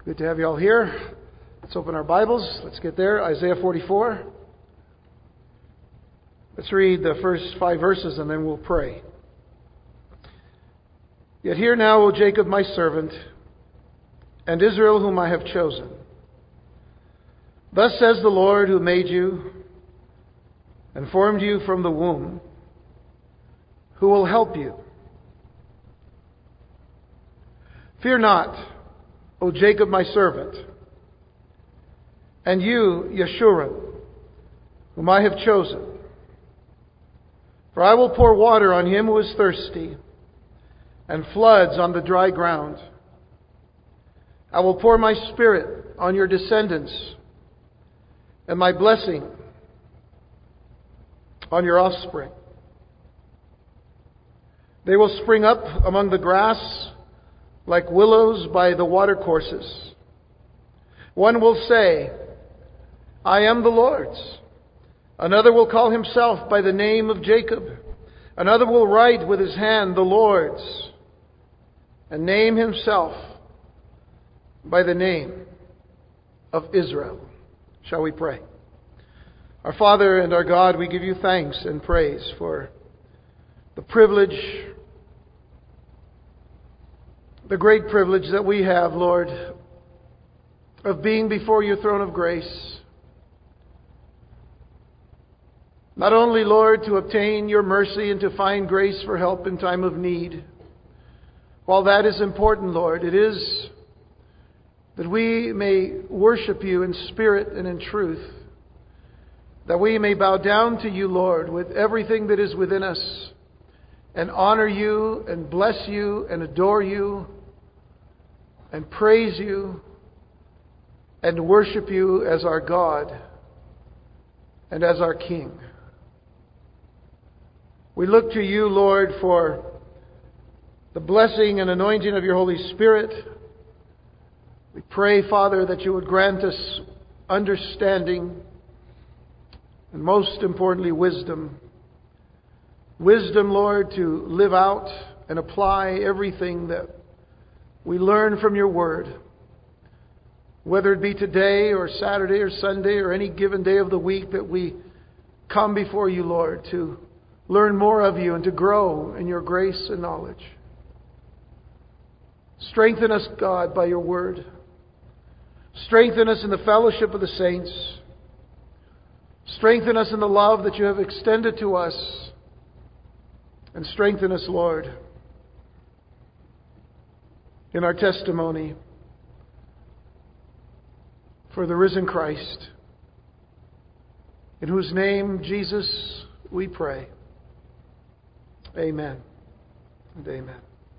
Good to have you all here. Let's open our Bibles. Let's get there. Isaiah 44. Let's read the first 5 verses and then we'll pray. Yet hear now, O Jacob, my servant, and Israel, whom I have chosen. Thus says the Lord, who made you and formed you from the womb, who will help you. Fear not, O Jacob, my servant, and you, Yeshurun, whom I have chosen. For I will pour water on him who is thirsty, and floods on the dry ground. I will pour my Spirit on your descendants, and my blessing on your offspring. They will spring up among the grass like willows by the watercourses. One will say, I am the Lord's. Another will call himself by the name of Jacob. Another will write with his hand, the Lord's, and name himself by the name of Israel. Shall we pray? Our Father and our God, we give you thanks and praise for the privilege, the great privilege that we have, Lord, of being before your throne of grace. Not only, Lord, to obtain your mercy and to find grace for help in time of need. While that is important, Lord, it is that we may worship you in spirit and in truth. That we may bow down to you, Lord, with everything that is within us, and honor you and bless you and adore you and praise you and worship you as our God and as our King. We look to you, Lord, for the blessing and anointing of your Holy Spirit. We pray, Father, that you would grant us understanding and most importantly, wisdom. Wisdom, Lord, to live out and apply everything that we learn from your word. Whether it be today or Saturday or Sunday or any given day of the week that we come before you, Lord, to learn more of you and to grow in your grace and knowledge. Strengthen us, God, by your word. Strengthen us in the fellowship of the saints. Strengthen us in the love that you have extended to us. And strengthen us, Lord, in our testimony for the risen Christ, in whose name, Jesus, we pray. Amen and amen.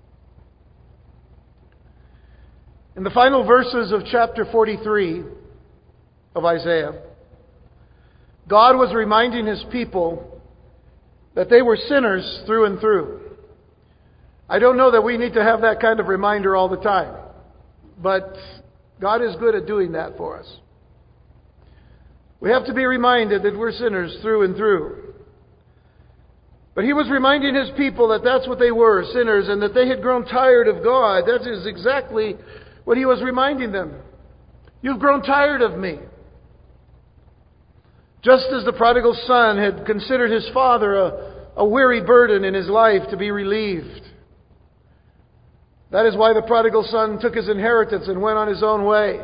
In the final verses of chapter 43 of Isaiah, God was reminding his people that they were sinners through and through. I don't know that we need to have that kind of reminder all the time, but God is good at doing that for us. We have to be reminded that we're sinners through and through. But he was reminding his people that that's what they were, sinners, and that they had grown tired of God. That is exactly what he was reminding them. You've grown tired of me. Just as the prodigal son had considered his father a weary burden in his life to be relieved. That is why the prodigal son took his inheritance and went on his own way.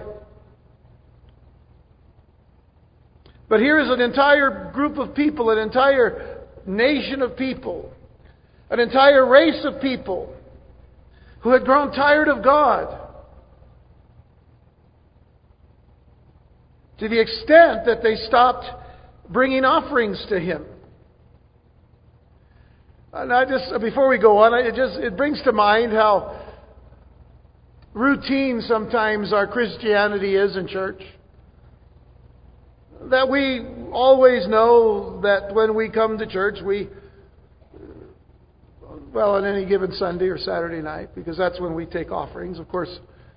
But here is an entire group of people, an entire nation of people, an entire race of people who had grown tired of God. To the extent that they stopped bringing offerings to him. And before we go on, it brings to mind how routine sometimes our Christianity is in church. That we always know that when we come to church, on any given Sunday or Saturday night, because that's when we take offerings. Of course,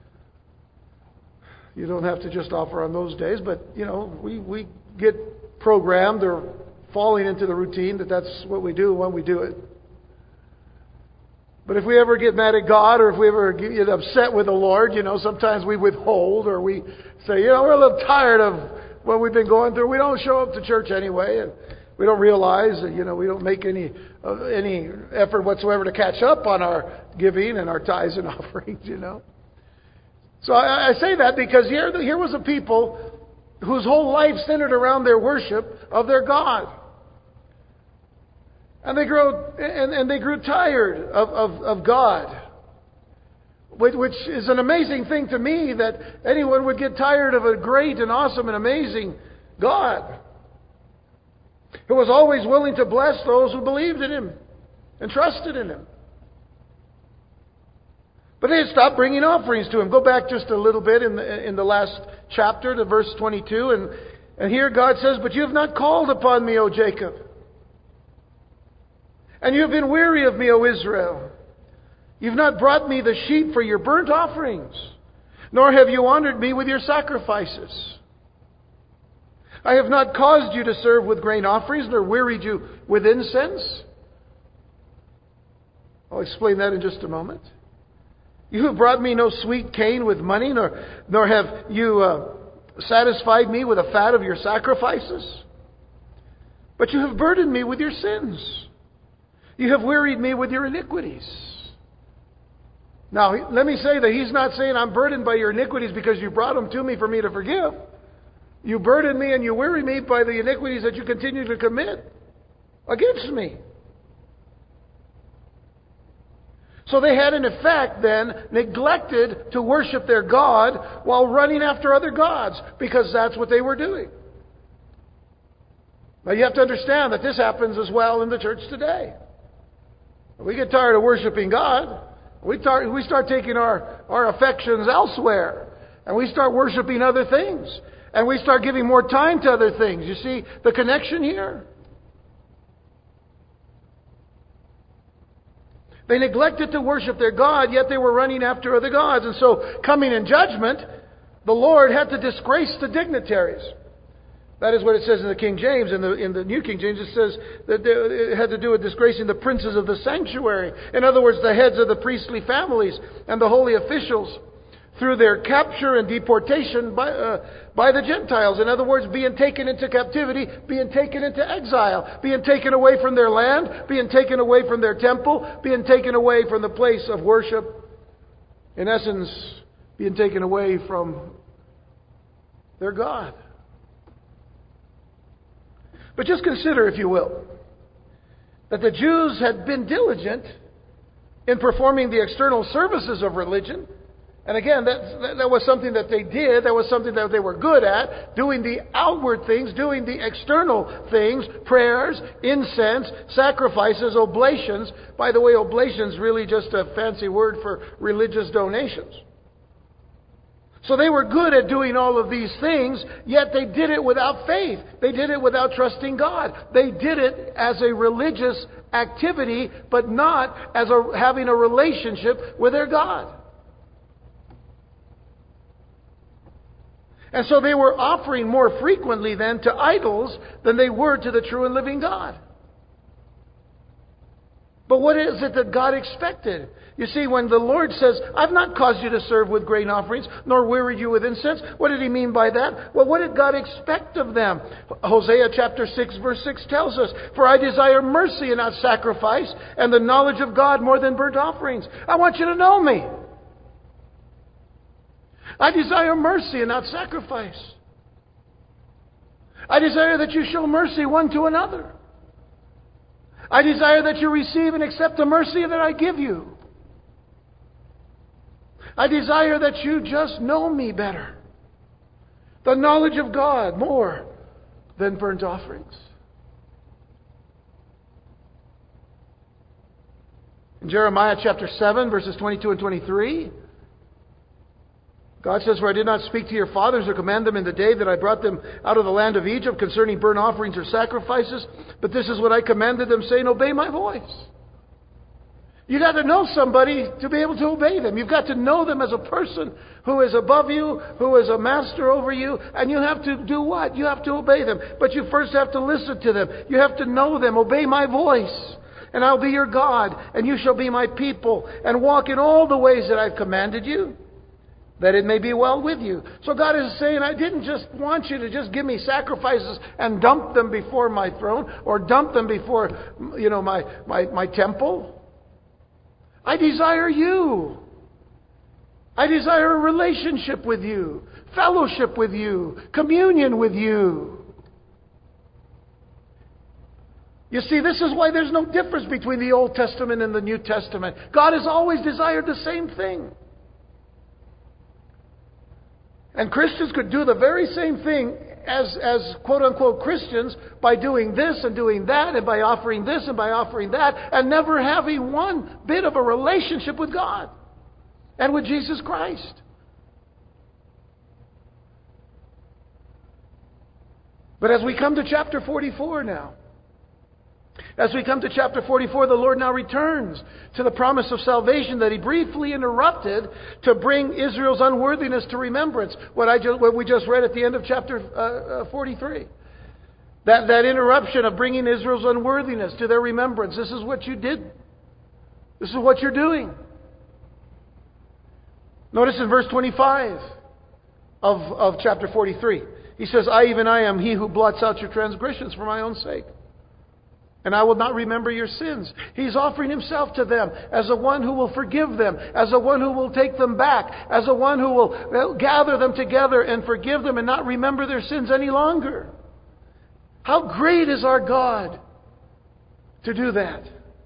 you don't have to just offer on those days, but, we get programmed or falling into the routine that's what we do when we do it. But if we ever get mad at God, or if we ever get upset with the Lord, sometimes we withhold, or we say, we're a little tired of what we've been going through. We don't show up to church anyway, and we don't realize that, we don't make any effort whatsoever to catch up on our giving and our tithes and offerings, So I say that because here was a people whose whole life centered around their worship of their God. And they grew tired of God. Which is an amazing thing to me, that anyone would get tired of a great and awesome and amazing God, who was always willing to bless those who believed in Him and trusted in Him. But they had stopped bringing offerings to Him. Go back just a little bit in the last chapter to verse 22. And here God says, "But you have not called upon me, O Jacob. And you have been weary of me, O Israel. You've not brought me the sheep for your burnt offerings, nor have you honored me with your sacrifices. I have not caused you to serve with grain offerings, nor wearied you with incense." I'll explain that in just a moment. "You have brought me no sweet cane with money, nor have you satisfied me with the fat of your sacrifices. But you have burdened me with your sins. You have wearied me with your iniquities." Now, let me say that He's not saying, "I'm burdened by your iniquities because you brought them to me for me to forgive." You burden me and you weary me by the iniquities that you continue to commit against me. So they had in effect then neglected to worship their God while running after other gods, because that's what they were doing. Now you have to understand that this happens as well in the church today. We get tired of worshiping God. We start taking our affections elsewhere. And we start worshiping other things. And we start giving more time to other things. You see the connection here? They neglected to worship their God, yet they were running after other gods. And so, coming in judgment, the Lord had to disgrace the dignitaries. That is what it says in the King James. In the New King James, it says that it had to do with disgracing the princes of the sanctuary. In other words, the heads of the priestly families and the holy officials, through their capture and deportation by the Gentiles. In other words, being taken into captivity, being taken into exile, being taken away from their land, being taken away from their temple, being taken away from the place of worship. In essence, being taken away from their God. But just consider, if you will, that the Jews had been diligent in performing the external services of religion. And again, that was something that they did. That was something that they were good at. Doing the outward things, doing the external things, prayers, incense, sacrifices, oblations. By the way, oblations really just a fancy word for religious donations. So they were good at doing all of these things, yet they did it without faith. They did it without trusting God. They did it as a religious activity, but not as having a relationship with their God. And so they were offering more frequently then to idols than they were to the true and living God. But what is it that God expected? You see, when the Lord says, "I've not caused you to serve with grain offerings, nor wearied you with incense," what did He mean by that? Well, what did God expect of them? Hosea chapter 6 verse 6 tells us, "For I desire mercy and not sacrifice, and the knowledge of God more than burnt offerings." I want you to know me. I desire mercy and not sacrifice. I desire that you show mercy one to another. I desire that you receive and accept the mercy that I give you. I desire that you just know me better. The knowledge of God more than burnt offerings. In Jeremiah chapter 7, verses 22 and 23, God says, "For I did not speak to your fathers or command them in the day that I brought them out of the land of Egypt concerning burnt offerings or sacrifices. But this is what I commanded them, saying, obey my voice." You got to know somebody to be able to obey them. You've got to know them as a person who is above you, who is a master over you. And you have to do what? You have to obey them. But you first have to listen to them. You have to know them. Obey my voice. and I'll be your God, and you shall be my people, and walk in all the ways that I've commanded you, that it may be well with you. So God is saying, I didn't just want you to just give me sacrifices and dump them before my throne, or dump them before, my temple. I desire you. I desire a relationship with you, fellowship with you, communion with you. You see, this is why there's no difference between the Old Testament and the New Testament. God has always desired the same thing. And Christians could do the very same thing as quote-unquote Christians by doing this and doing that, and by offering this and by offering that, and never having one bit of a relationship with God and with Jesus Christ. But as we come to chapter 44 now, as we come to chapter 44, the Lord now returns to the promise of salvation that He briefly interrupted to bring Israel's unworthiness to remembrance. What we just read at the end of chapter 43. That interruption of bringing Israel's unworthiness to their remembrance. This is what you did. This is what you're doing. Notice in verse 25 of chapter 43. He says, I am He who blots out your transgressions for my own sake. And I will not remember your sins. He's offering Himself to them as the one who will forgive them, as the one who will take them back, as the one who will gather them together and forgive them and not remember their sins any longer. How great is our God to do that?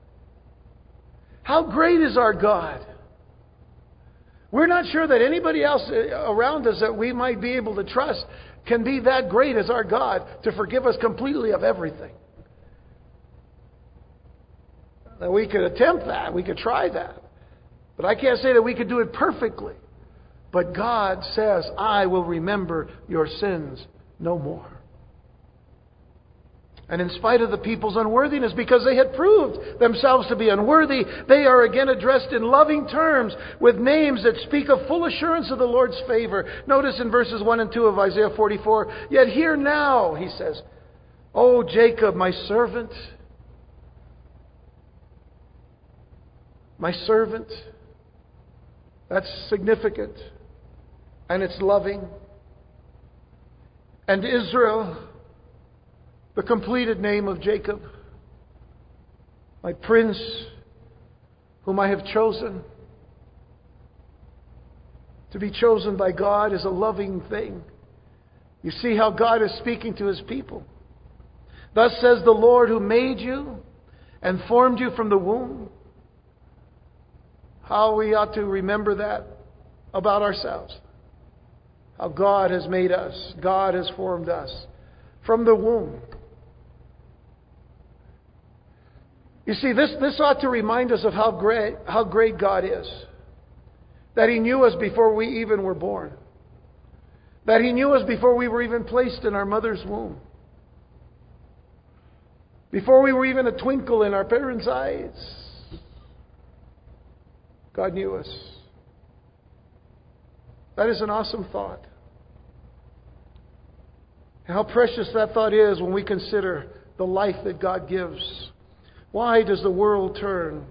How great is our God? We're not sure that anybody else around us that we might be able to trust can be that great as our God to forgive us completely of everything. Now, we could attempt that. We could try that. But I can't say that we could do it perfectly. But God says, I will remember your sins no more. And in spite of the people's unworthiness, because they had proved themselves to be unworthy, they are again addressed in loving terms with names that speak of full assurance of the Lord's favor. Notice in verses 1 and 2 of Isaiah 44, yet hear now, He says, O Jacob, my servant, my servant. That's significant. And it's loving. And Israel, the completed name of Jacob, my prince, whom I have chosen. To be chosen by God is a loving thing. You see how God is speaking to His people. Thus says the Lord who made you and formed you from the womb. How we ought to remember that about ourselves. How God has made us. God has formed us from the womb. You see, this ought to remind us of how great God is. That He knew us before we even were born. That He knew us before we were even placed in our mother's womb. Before we were even a twinkle in our parents' eyes. God knew us. That is an awesome thought. And how precious that thought is when we consider the life that God gives. Why does the world turn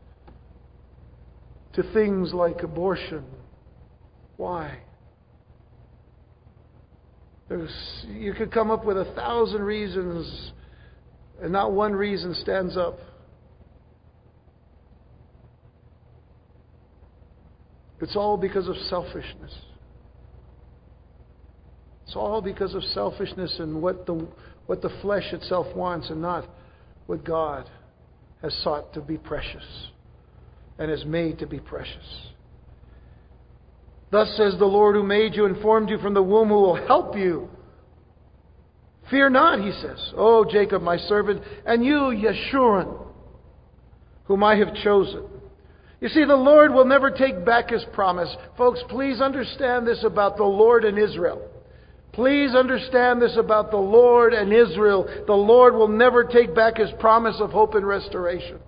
to things like abortion? Why? You could come up with 1,000 reasons, and not one reason stands up. It's all because of selfishness. It's all because of selfishness and what the flesh itself wants, and not what God has sought to be precious and has made to be precious. Thus says the Lord who made you and formed you from the womb, who will help you. Fear not, He says, O Jacob, my servant, and you, Yeshurun, whom I have chosen. You see, the Lord will never take back His promise. Folks, please understand this about the Lord and Israel. Please understand this about the Lord and Israel. The Lord will never take back His promise of hope and restoration.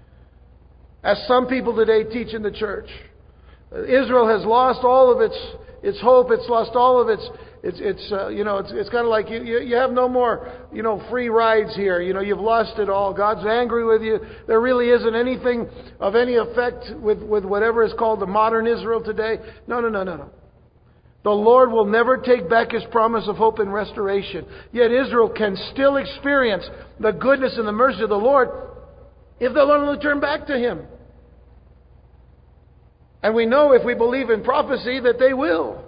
As some people today teach in the church, Israel has lost all of its hope. It's lost all of its it's kind of like you have no more, free rides here. You've lost it all. God's angry with you. There really isn't anything of any effect with whatever is called the modern Israel today. No. The Lord will never take back His promise of hope and restoration. Yet Israel can still experience the goodness and the mercy of the Lord if they'll only turn back to Him. And we know, if we believe in prophecy, that they will.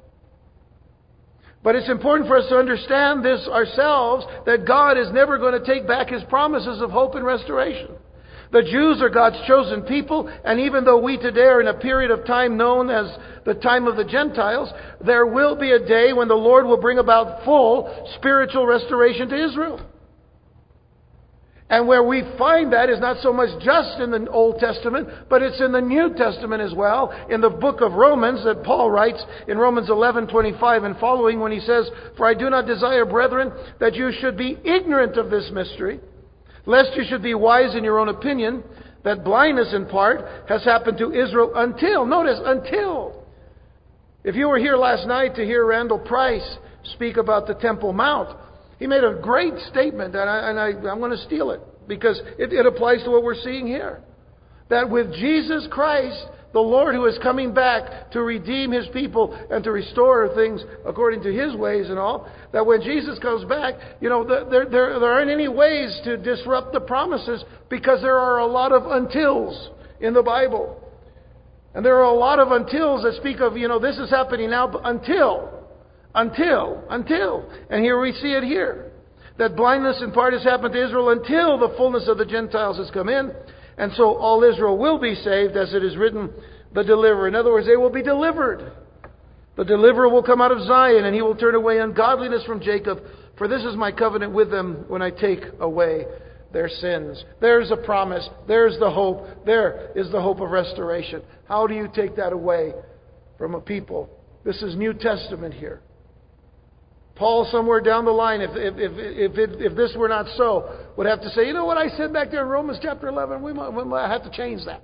But it's important for us to understand this ourselves, that God is never going to take back His promises of hope and restoration. The Jews are God's chosen people, and even though we today are in a period of time known as the time of the Gentiles, there will be a day when the Lord will bring about full spiritual restoration to Israel. And where we find that is not so much just in the Old Testament, but it's in the New Testament as well. In the book of Romans that Paul writes in Romans 11:25 and following, when he says, "For I do not desire, brethren, that you should be ignorant of this mystery, lest you should be wise in your own opinion, that blindness in part has happened to Israel until," notice, until. If you were here last night to hear Randall Price speak about the Temple Mount, he made a great statement, and I'm going to steal it, because it applies to what we're seeing here. That with Jesus Christ, the Lord who is coming back to redeem His people and to restore things according to His ways and all, that when Jesus comes back, there aren't any ways to disrupt the promises, because there are a lot of untils in the Bible. And there are a lot of untils that speak of, this is happening now, but until. And here we see it here. That blindness in part has happened to Israel until the fullness of the Gentiles has come in. And so all Israel will be saved, as it is written, the deliverer. In other words, they will be delivered. The deliverer will come out of Zion, and He will turn away ungodliness from Jacob. For this is my covenant with them when I take away their sins. There's a promise. There's the hope. There is the hope of restoration. How do you take that away from a people? This is New Testament here. Paul, somewhere down the line, if this were not so, would have to say, you know what I said back there in Romans chapter 11? We might have to change that.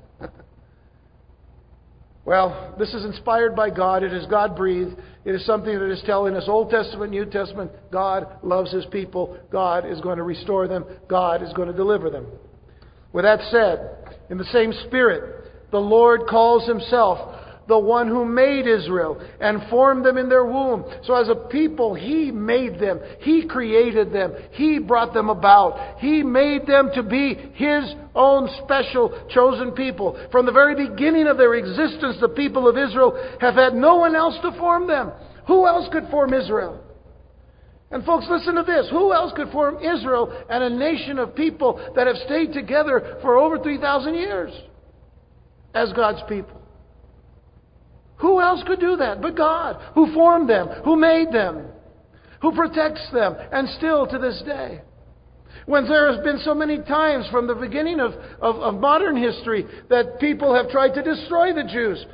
Well, this is inspired by God. It is God-breathed. It is something that is telling us, Old Testament, New Testament, God loves His people. God is going to restore them. God is going to deliver them. With that said, in the same spirit, the Lord calls Himself the one who made Israel and formed them in their womb. So as a people, He made them. He created them. He brought them about. He made them to be His own special chosen people. From the very beginning of their existence, the people of Israel have had no one else to form them. Who else could form Israel? And folks, listen to this. Who else could form Israel and a nation of people that have stayed together for over 3,000 years as God's people? Who else could do that but God, who formed them, who made them, who protects them, and still to this day? When there has been so many times from the beginning of modern history that people have tried to destroy the Jews,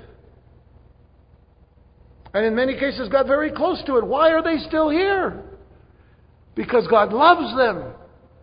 and in many cases got very close to it. Why are they still here? Because God loves them.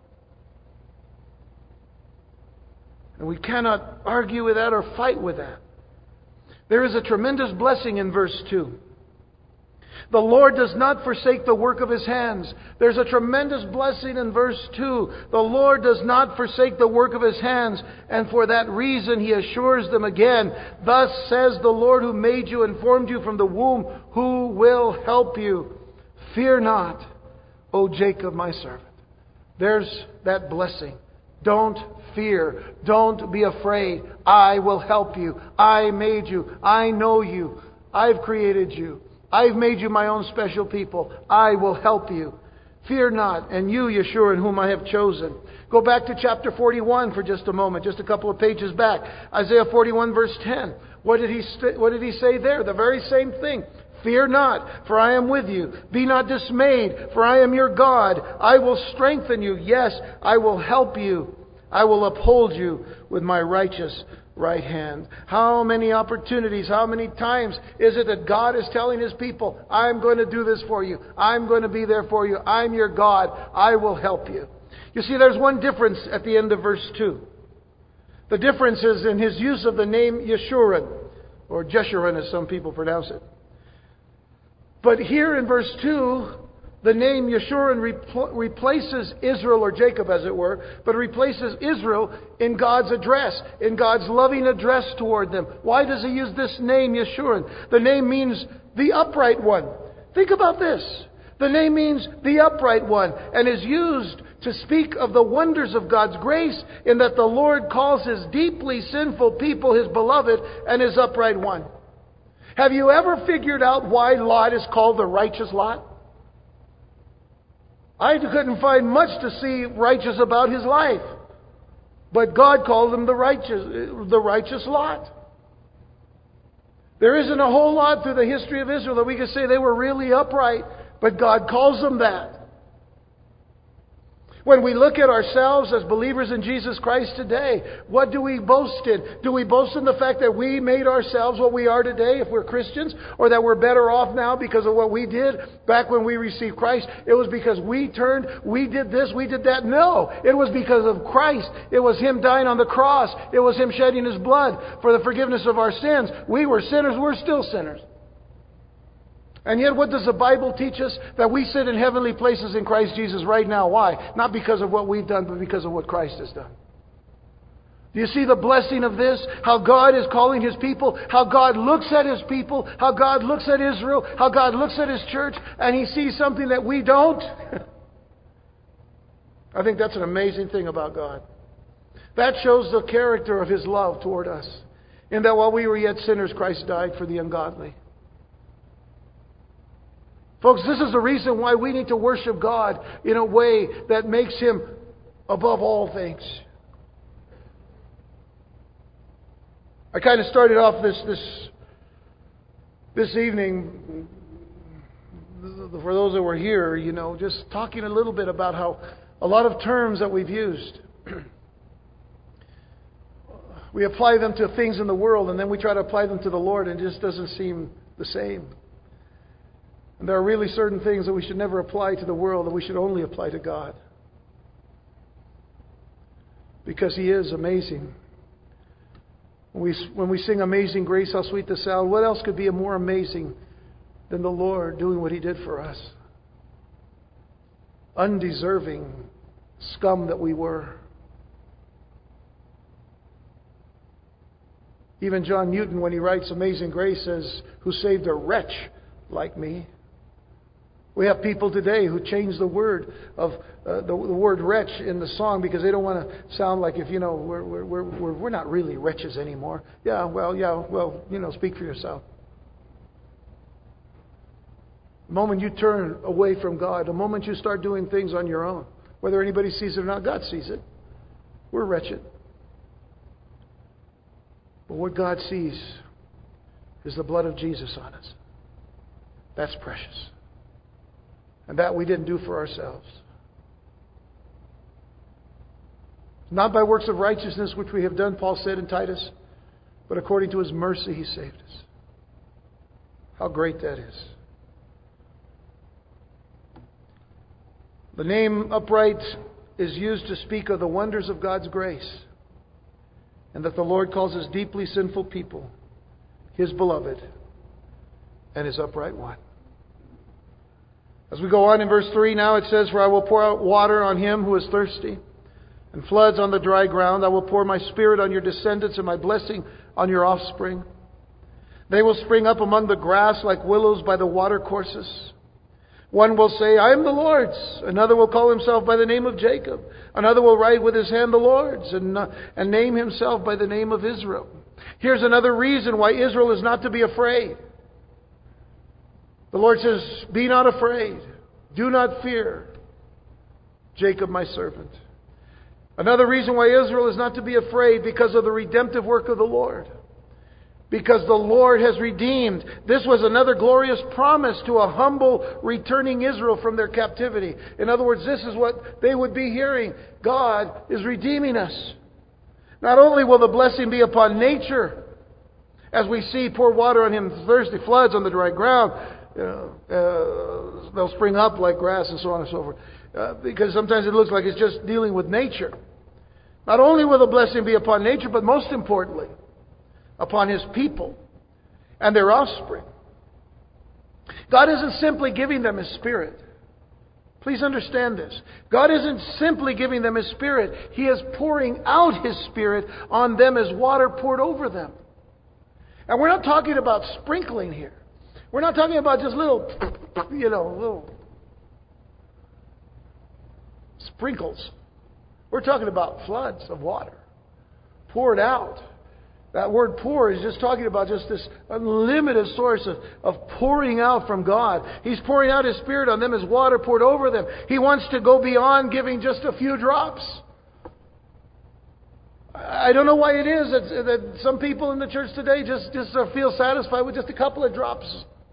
And we cannot argue with that or fight with that. There is a tremendous blessing in verse 2. The Lord does not forsake the work of His hands. There's a tremendous blessing in verse 2. The Lord does not forsake the work of His hands, and for that reason He assures them again, "Thus says the Lord who made you and formed you from the womb, who will help you. Fear not, O Jacob, my servant." There's that blessing. Don't fear. Don't be afraid. I will help you. I made you. I know you. I've created you. I've made you my own special people. I will help you. Fear not, and you, Yeshua, in whom I have chosen. Go back to chapter 41 for just a moment, just a couple of pages back. Isaiah 41 verse 10. What did he say there? The very same thing. Fear not, for I am with you. Be not dismayed, for I am your God. I will strengthen you. Yes, I will help you. I will uphold you with my righteous right hand. How many opportunities, how many times is it that God is telling His people, I'm going to do this for you. I'm going to be there for you. I'm your God. I will help you. You see, there's one difference at the end of verse 2. The difference is in His use of the name Yeshurun, or Jeshurun as some people pronounce it. But here in verse 2, the name Yeshurun replaces Israel, or Jacob as it were, but replaces Israel in God's address, in God's loving address toward them. Why does He use this name Yeshurun? The name means the upright one. Think about this. The name means the upright one, and is used to speak of the wonders of God's grace, in that the Lord calls His deeply sinful people His beloved and His upright one. Have you ever figured out why Lot is called the righteous Lot? I couldn't find much to see righteous about his life. But God called him the righteous Lot. There isn't a whole lot through the history of Israel that we can say they were really upright, but God calls them that. When we look at ourselves as believers in Jesus Christ today, what do we boast in? Do we boast in the fact that we made ourselves what we are today if we're Christians? Or that we're better off now because of what we did back when we received Christ? It was because we turned, we did this, we did that. No, it was because of Christ. It was Him dying on the cross. It was Him shedding His blood for the forgiveness of our sins. We were sinners, we're still sinners. And yet, what does the Bible teach us? That we sit in heavenly places in Christ Jesus right now. Why? Not because of what we've done, but because of what Christ has done. Do you see the blessing of this? How God is calling His people, how God looks at His people, how God looks at Israel, how God looks at His church, and He sees something that we don't. I think that's an amazing thing about God. That shows the character of His love toward us. In that while we were yet sinners, Christ died for the ungodly. Folks, this is the reason why we need to worship God in a way that makes Him above all things. I kind of started off this evening, for those that were here, just talking a little bit about how a lot of terms that we've used, we apply them to things in the world, and then we try to apply them to the Lord, and it just doesn't seem the same. And there are really certain things that we should never apply to the world, that we should only apply to God. Because He is amazing. When we sing Amazing Grace, how sweet the sound, what else could be more amazing than the Lord doing what He did for us? Undeserving scum that we were. Even John Newton, when he writes Amazing Grace, says, who saved a wretch like me. We have people today who change the word of the word wretch in the song because they don't want to sound like we're not really wretches anymore. Speak for yourself. The moment you turn away from God, the moment you start doing things on your own, whether anybody sees it or not, God sees it. We're wretched. But what God sees is the blood of Jesus on us. That's precious. And that we didn't do for ourselves. Not by works of righteousness which we have done, Paul said in Titus, but according to His mercy He saved us. How great that is. The name upright is used to speak of the wonders of God's grace, and that the Lord calls His deeply sinful people His beloved and His upright one. As we go on in verse 3 now, it says, for I will pour out water on him who is thirsty, and floods on the dry ground. I will pour my Spirit on your descendants, and my blessing on your offspring. They will spring up among the grass like willows by the watercourses. One will say, I am the Lord's. Another will call himself by the name of Jacob. Another will write with his hand the Lord's, and name himself by the name of Israel. Here's another reason why Israel is not to be afraid. The Lord says, be not afraid. Do not fear, Jacob my servant. Another reason why Israel is not to be afraid, because of the redemptive work of the Lord. Because the Lord has redeemed. This was another glorious promise to a humble, returning Israel from their captivity. In other words, this is what they would be hearing. God is redeeming us. Not only will the blessing be upon nature, as we see pour water on him, thirsty floods on the dry ground, they'll spring up like grass and so on and so forth. Because sometimes it looks like it's just dealing with nature. Not only will the blessing be upon nature, but most importantly, upon His people and their offspring. God isn't simply giving them His Spirit. Please understand this. God isn't simply giving them His Spirit. He is pouring out His Spirit on them as water poured over them. And we're not talking about sprinkling here. We're not talking about just little sprinkles. We're talking about floods of water poured out. That word pour is just talking about just this unlimited source of pouring out from God. He's pouring out His Spirit on them as water poured over them. He wants to go beyond giving just a few drops. I don't know why it is that some people in the church today just feel satisfied with just a couple of drops.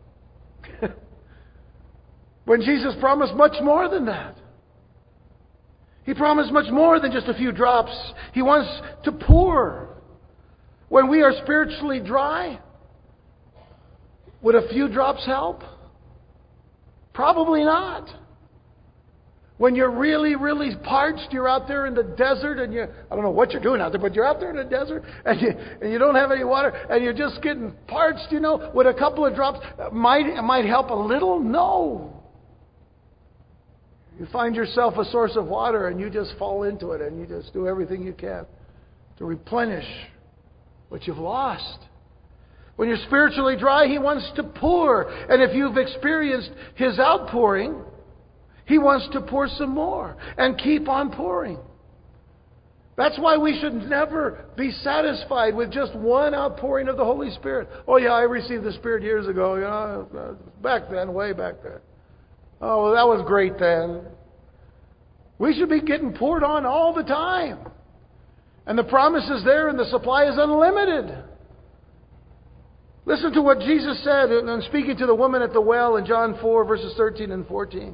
When Jesus promised much more than that. He promised much more than just a few drops. He wants to pour. When we are spiritually dry, would a few drops help? Probably not. When you're really, really parched, you're out there in the desert and I don't know what you're doing out there, but you're out there in the desert and you don't have any water and you're just getting parched, would a couple of drops might help a little? No. You find yourself a source of water and you just fall into it and you just do everything you can to replenish what you've lost. When you're spiritually dry, He wants to pour. And if you've experienced His outpouring, He wants to pour some more and keep on pouring. That's why we should never be satisfied with just one outpouring of the Holy Spirit. Oh yeah, I received the Spirit years ago. Back then, way back then. Oh, well, that was great then. We should be getting poured on all the time. And the promise is there and the supply is unlimited. Listen to what Jesus said in speaking to the woman at the well in John 4, verses 13 and 14.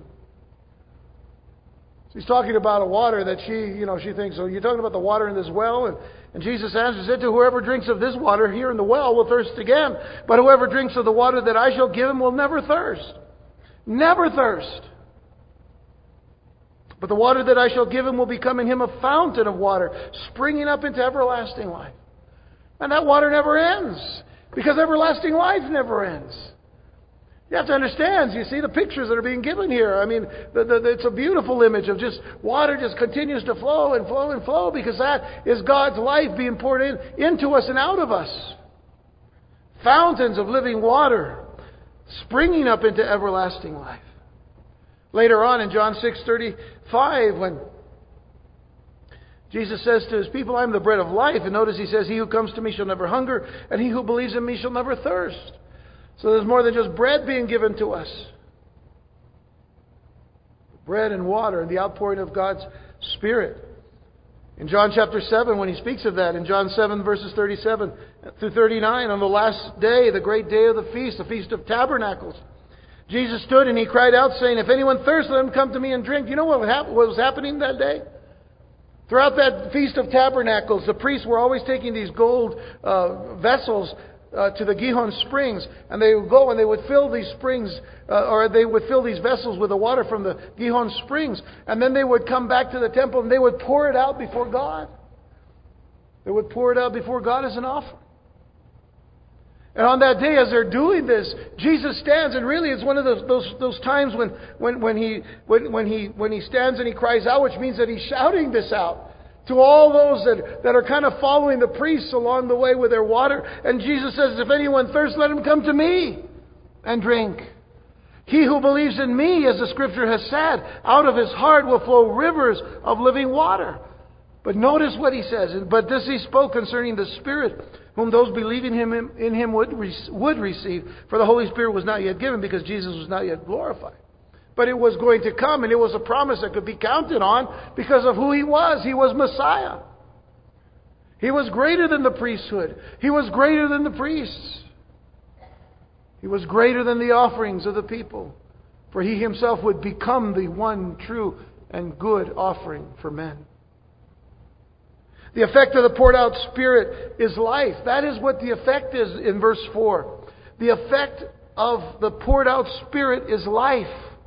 He's talking about a water that she thinks, so you're talking about the water in this well? And Jesus answered, said to whoever drinks of this water here in the well will thirst again. But whoever drinks of the water that I shall give him will never thirst. Never thirst. But the water that I shall give him will become in him a fountain of water, springing up into everlasting life. And that water never ends, because everlasting life never ends. You have to understand, you see the pictures that are being given here. I mean, it's a beautiful image of just water just continues to flow and flow and flow, because that is God's life being poured into us and out of us. Fountains of living water springing up into everlasting life. Later on in John 6:35, when Jesus says to His people, I am the bread of life. And notice He says, he who comes to me shall never hunger, and he who believes in me shall never thirst. So there's more than just bread being given to us. Bread and water and the outpouring of God's Spirit. In John chapter 7, when He speaks of that, in John 7 verses 37 through 39, on the last day, the great day of the Feast of Tabernacles, Jesus stood and He cried out, saying, if anyone thirsts, let him come to me and drink. You know what was happening that day? Throughout that Feast of Tabernacles, the priests were always taking these gold vessels to the Gihon springs, and they would go and they would fill these springs, or they would fill these vessels with the water from the Gihon springs, and then they would come back to the temple and they would pour it out before God. They would pour it out before God as an offering. And on that day, as they're doing this, Jesus stands, and really it's one of those times when he stands and He cries out, which means that He's shouting this out to all those that are kind of following the priests along the way with their water. And Jesus says, if anyone thirsts, let him come to me and drink. He who believes in me, as the Scripture has said, out of his heart will flow rivers of living water. But notice what He says. But this He spoke concerning the Spirit, whom those believing in Him would receive. For the Holy Spirit was not yet given, because Jesus was not yet glorified. But it was going to come, and it was a promise that could be counted on because of who He was. He was Messiah. He was greater than the priesthood. He was greater than the priests. He was greater than the offerings of the people. For He Himself would become the one true and good offering for men. The effect of the poured out Spirit is life. That is what the effect is in verse 4. The effect of the poured out Spirit is life.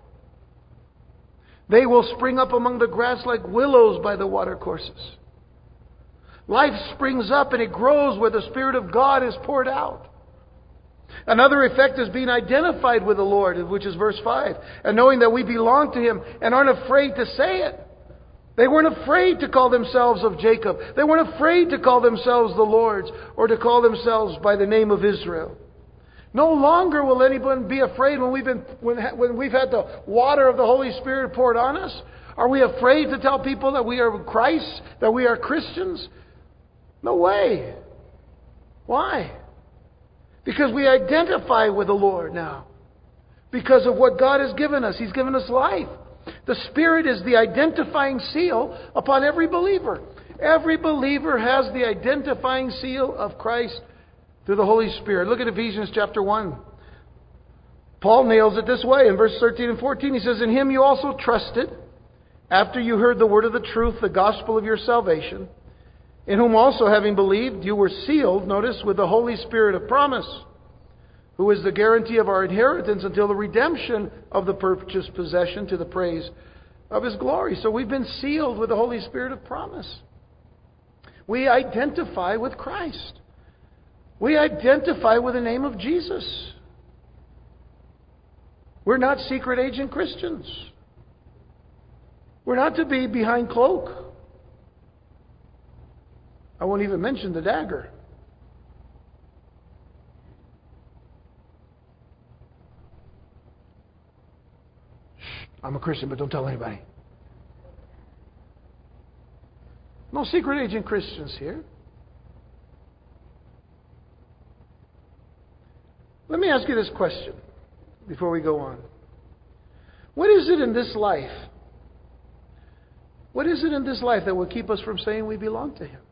They will spring up among the grass like willows by the watercourses. Life springs up and it grows where the Spirit of God is poured out. Another effect is being identified with the Lord, which is verse 5. And knowing that we belong to Him and aren't afraid to say it. They weren't afraid to call themselves of Jacob. They weren't afraid to call themselves the Lord's or to call themselves by the name of Israel. No longer will anyone be afraid when we've had the water of the Holy Spirit poured on us. Are we afraid to tell people that we are Christ, that we are Christians? No way. Why? Because we identify with the Lord now. Because of what God has given us. He's given us life. The Spirit is the identifying seal upon every believer. Every believer has the identifying seal of Christ through the Holy Spirit. Look at Ephesians chapter 1. Paul nails it this way in verse 13 and 14. He says, "In Him you also trusted, after you heard the word of the truth, the gospel of your salvation, in whom also having believed, you were sealed," notice, "with the Holy Spirit of promise, who is the guarantee of our inheritance until the redemption of the purchased possession to the praise of His glory." So we've been sealed with the Holy Spirit of promise. We identify with Christ. We identify with the name of Jesus. We're not secret agent Christians. We're not to be behind cloak. I won't even mention the dagger. I'm a Christian, but don't tell anybody. No secret agent Christians here. Let me ask you this question before we go on. What is it in this life? What is it in this life that will keep us from saying we belong to Him?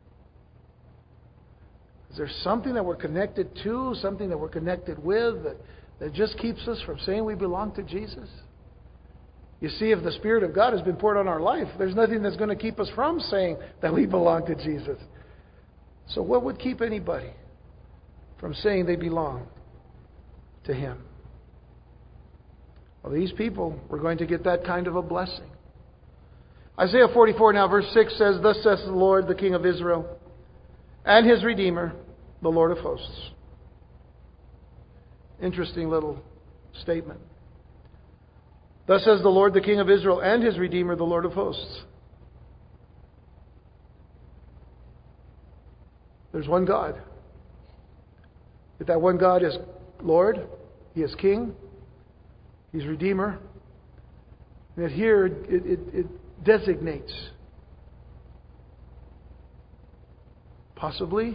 Is there something that we're connected to, something that we're connected with that just keeps us from saying we belong to Jesus? You see, if the Spirit of God has been poured on our life, there's nothing that's going to keep us from saying that we belong to Jesus. So what would keep anybody from saying they belong to Him? Well, these people were going to get that kind of a blessing. Isaiah 44 now, verse 6 says, "Thus says the Lord, the King of Israel, and His Redeemer, the Lord of hosts." Interesting little statement. "Thus says the Lord, the King of Israel, and His Redeemer, the Lord of hosts." There's one God. If that one God is Lord, He is King, He's Redeemer. And that here it designates possibly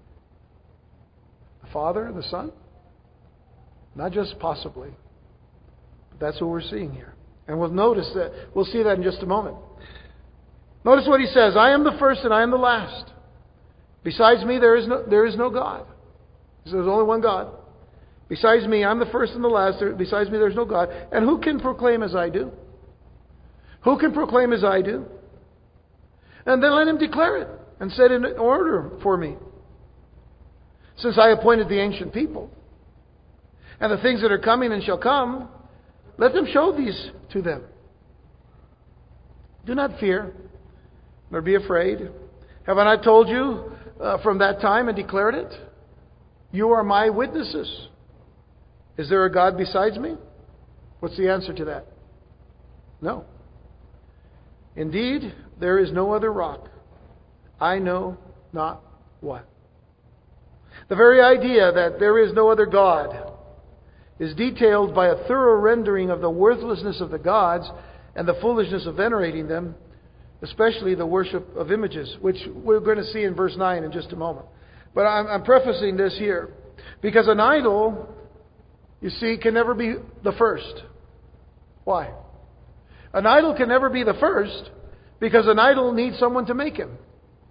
the Father and the Son. Not just possibly. But that's what we're seeing here. And we'll notice that. We'll see that in just a moment. Notice what He says. "I am the first and I am the last. Besides me there is no God." He says there's only one God. "Besides me, I'm the first and the last. Besides me there's no God. And who can proclaim as I do?" Who can proclaim as I do? And then let him declare it and set it in order for me. "Since I appointed the ancient people and the things that are coming and shall come, let them show these to them. Do not fear, nor be afraid. Have I not told you from that time and declared it? You are my witnesses. Is there a God besides me?" What's the answer to that? No. "Indeed, there is no other rock. I know not what." The very idea that there is no other God is detailed by a thorough rendering of the worthlessness of the gods and the foolishness of venerating them, especially the worship of images, which we're going to see in verse 9 in just a moment. But I'm prefacing this here because an idol, you see, can never be the first. Why? An idol can never be the first because an idol needs someone to make him.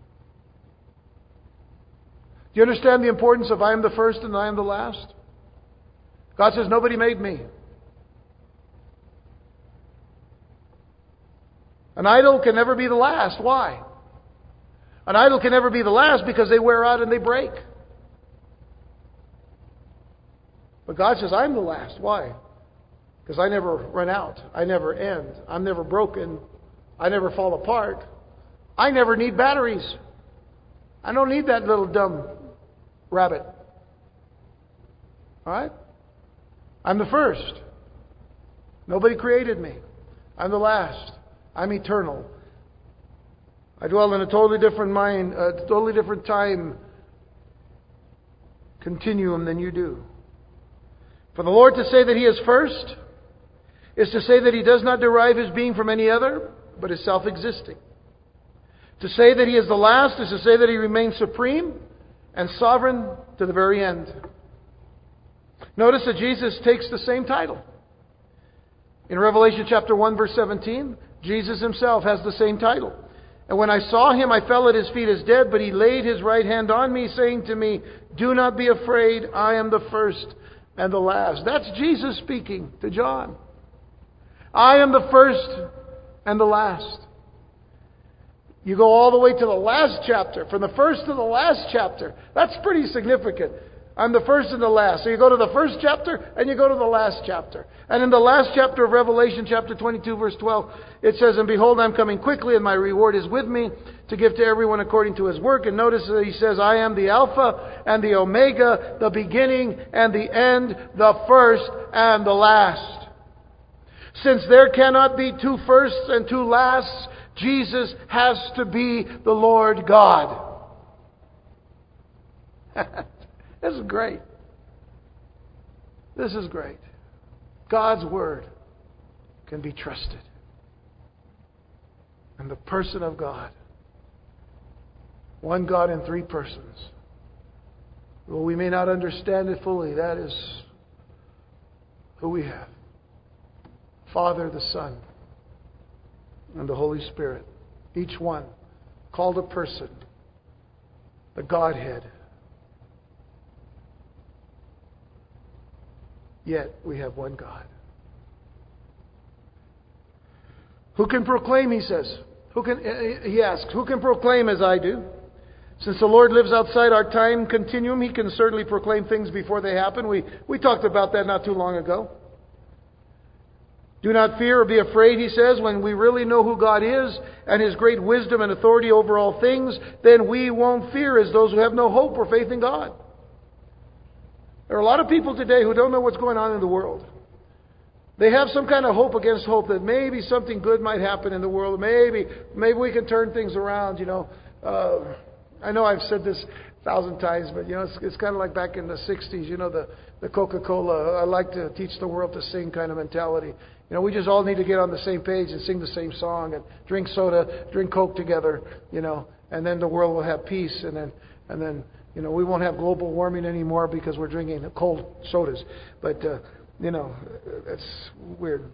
Do you understand the importance of "I am the first and I am the last"? God says, nobody made me. An idol can never be the last. Why? An idol can never be the last because they wear out and they break. But God says, I'm the last. Why? Because I never run out. I never end. I'm never broken. I never fall apart. I never need batteries. I don't need that little dumb rabbit. All right? I'm the first. Nobody created me. I'm the last. I'm eternal. I dwell in a totally different mind, a totally different time continuum than you do. For the Lord to say that He is first is to say that He does not derive His being from any other, but is self-existing. To say that He is the last is to say that He remains supreme and sovereign to the very end. Notice that Jesus takes the same title. In Revelation chapter 1 verse 17, Jesus Himself has the same title. And when I saw Him, I fell at His feet as dead, but He laid His right hand on me, saying to me, "Do not be afraid, I am the first and the last." That's Jesus speaking to John. I am the first and the last. You go all the way to the last chapter, from the first to the last chapter. That's pretty significant. I'm the first and the last. So you go to the first chapter and you go to the last chapter. And in the last chapter of Revelation, chapter 22, verse 12, it says, "And behold, I'm coming quickly, and my reward is with me, to give to everyone according to his work." And notice that He says, "I am the Alpha and the Omega, the beginning and the end, the first and the last." Since there cannot be two firsts and two lasts, Jesus has to be the Lord God. This is great. This is great. God's Word can be trusted. And the person of God, one God in three persons. Though we may not understand it fully, that is who we have. Father, the Son, and the Holy Spirit. Each one called a person, the Godhead. Yet we have one God. Who can proclaim, he says. He asks, who can proclaim as I do? Since the Lord lives outside our time continuum, He can certainly proclaim things before they happen. We talked about that not too long ago. Do not fear or be afraid, He says. When we really know who God is and His great wisdom and authority over all things, then we won't fear as those who have no hope or faith in God. There are a lot of people today who don't know what's going on in the world. They have some kind of hope against hope that maybe something good might happen in the world. Maybe we can turn things around, I know I've said this 1,000 times, but it's kind of like back in the 60s, the Coca-Cola, I like to teach the world to sing kind of mentality. We just all need to get on the same page and sing the same song and drink soda, drink Coke together, and then the world will have peace, and then we won't have global warming anymore because we're drinking cold sodas. But, that's weird.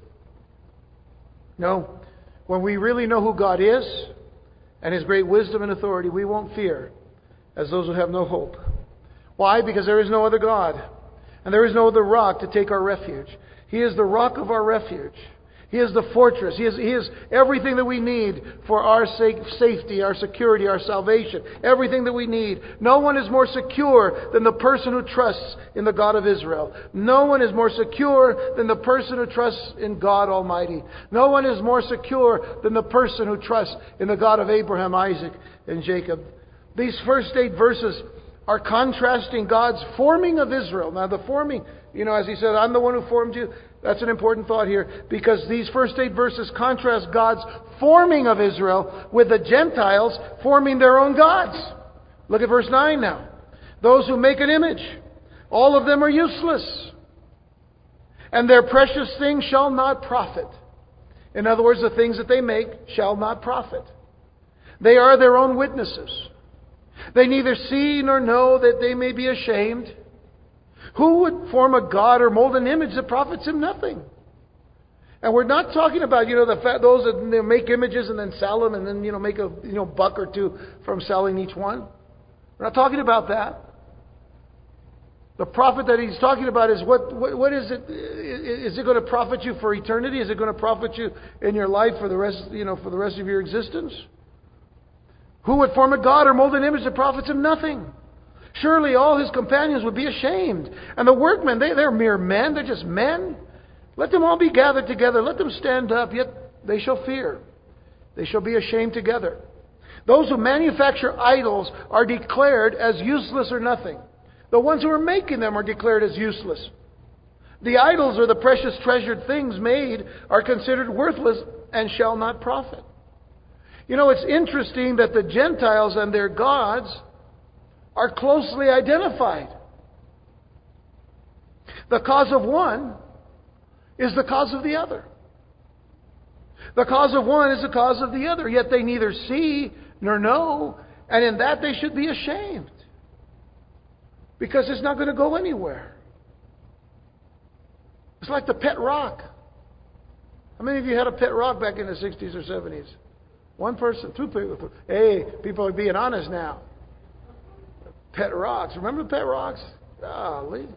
No, when we really know who God is and His great wisdom and authority, we won't fear as those who have no hope. Why? Because there is no other God. And there is no other rock to take our refuge. He is the rock of our refuge. He is the fortress. He is everything that we need for our safety, our security, our salvation. Everything that we need. No one is more secure than the person who trusts in the God of Israel. No one is more secure than the person who trusts in God Almighty. No one is more secure than the person who trusts in the God of Abraham, Isaac, and Jacob. These first 8 verses are contrasting God's forming of Israel. Now the forming, as He said, I'm the one who formed you. That's an important thought here, because these first 8 verses contrast God's forming of Israel with the Gentiles forming their own gods. Look at verse 9 now. Those who make an image, all of them are useless, and their precious things shall not profit. In other words, the things that they make shall not profit. They are their own witnesses. They neither see nor know that they may be ashamed. Who would form a god or mold an image that profits him nothing? And we're not talking about, those that make images and then sell them and then, make a, buck or two from selling each one. We're not talking about that. The profit that He's talking about is what is it? Is it going to profit you for eternity? Is it going to profit you in your life for the rest of your existence? Who would form a god or mold an image that profits him nothing? Surely all his companions would be ashamed. And the workmen, they're mere men. They're just men. Let them all be gathered together. Let them stand up. Yet they shall fear. They shall be ashamed together. Those who manufacture idols are declared as useless or nothing. The ones who are making them are declared as useless. The idols or the precious treasured things made are considered worthless and shall not profit. You know, it's interesting that the Gentiles and their gods are closely identified. The cause of one is the cause of the other. The cause of one is the cause of the other, yet they neither see nor know, and in that they should be ashamed. Because it's not going to go anywhere. It's like the pet rock. How many of you had a pet rock back in the 60s or 70s? One person, two people. Hey, people are being honest now. Pet rocks. Remember the pet rocks? Golly.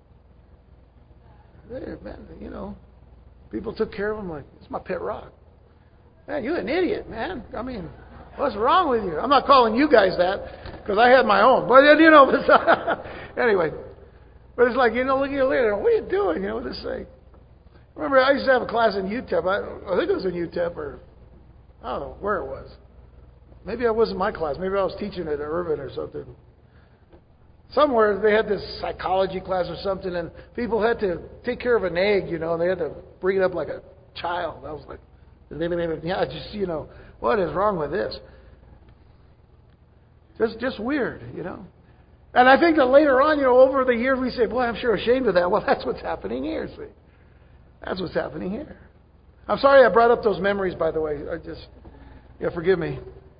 Hey, man, you know, people took care of them like, it's my pet rock. Man, you're an idiot, man. I mean, what's wrong with you? I'm not calling you guys that, because I had my own. But, you know, anyway. But it's like, you know, look at you later. What are you doing? You know, this thing. Remember, I used to have a class in UTEP. I think it was in UTEP, or I don't know where it was. Maybe it wasn't my class. Maybe I was teaching at Irvin or something. Somewhere they had this psychology class or something, and people had to take care of an egg, you know, and they had to bring it up like a child. I was like, yeah, just, you know, what is wrong with this? Just weird, you know. And I think that later on, you know, over the years, we say, boy, I'm sure ashamed of that. Well, that's what's happening here, see. That's what's happening here. I'm sorry I brought up those memories, by the way. Forgive me.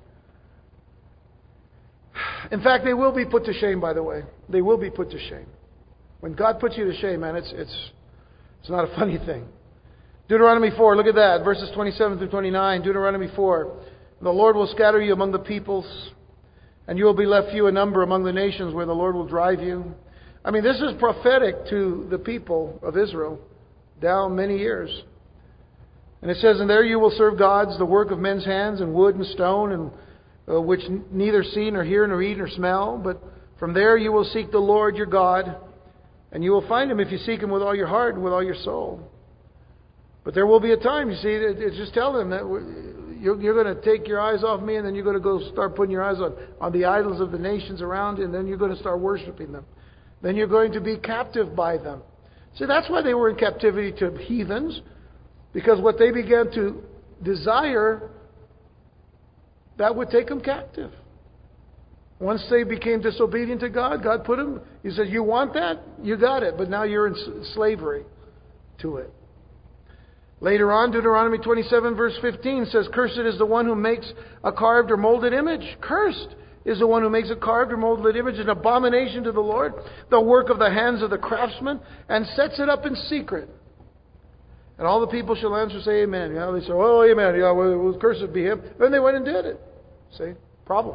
In fact, they will be put to shame, by the way. They will be put to shame. When God puts you to shame, man, it's not a funny thing. Deuteronomy 4, look at that. Verses 27 through 29. Deuteronomy 4. The Lord will scatter you among the peoples, and you will be left few in number among the nations where the Lord will drive you. I mean, this is prophetic to the people of Israel down many years. And it says, and there you will serve gods, the work of men's hands, and wood and stone, and which neither see nor hear nor eat nor smell. But from there you will seek the Lord your God, and you will find Him if you seek Him with all your heart and with all your soul. But there will be a time, you see, it's just tell them that you're going to take your eyes off me, and then you're going to go start putting your eyes on the idols of the nations around you, and then you're going to start worshiping them. Then you're going to be captive by them. See, that's why they were in captivity to heathens, because what they began to desire, that would take them captive. Once they became disobedient to God, God put them, He said, you want that? You got it. But now you're in slavery to it. Later on, Deuteronomy 27 verse 15 says, cursed is the one who makes a carved or molded image. Cursed is the one who makes a carved or molded image, an abomination to the Lord, the work of the hands of the craftsman, and sets it up in secret. And all the people shall answer, say amen. You know, they say, oh, amen. Yeah, well, cursed be him. Then they went and did it. See? Problem.